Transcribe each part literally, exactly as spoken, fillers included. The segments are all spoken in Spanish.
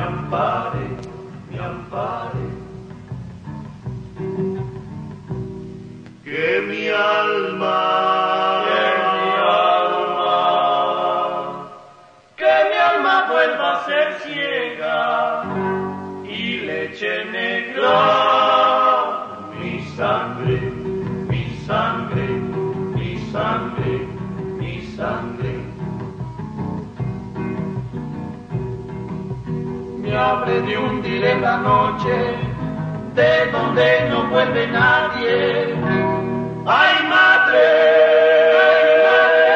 ampare, me ampare. Que mi alma, que mi alma, que mi alma vuelva a ser ciega y leche negra. Mi sangre, mi sangre, mi sangre, mi sangre. Me habré de hundir en la noche, de donde no vuelve nadie. ¡Ay, madre! ¡Ay, madre!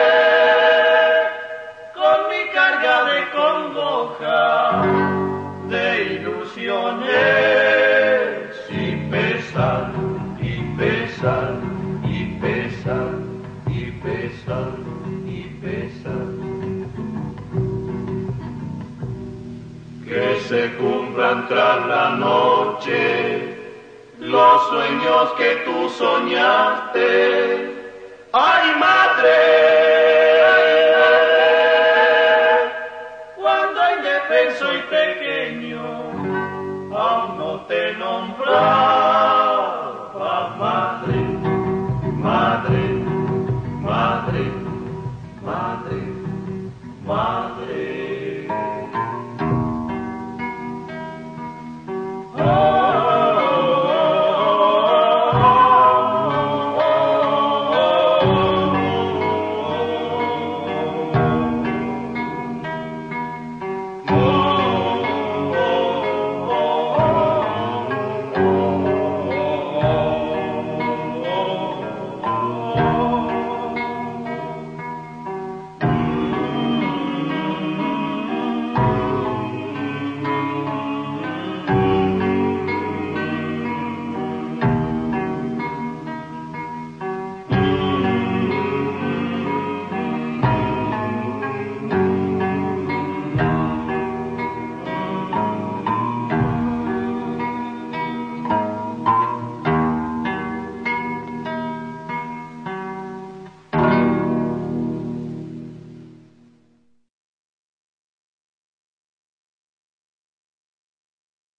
Con mi carga de congoja, de ilusiones, y pesar, y pesar, y pesar, y pesar, y pesar. Que se cumplan tras la noche los sueños que tú soñaste. ¡Ay, madre! ¡Ay, madre! Cuando indefenso y pequeño aún no te nombraba.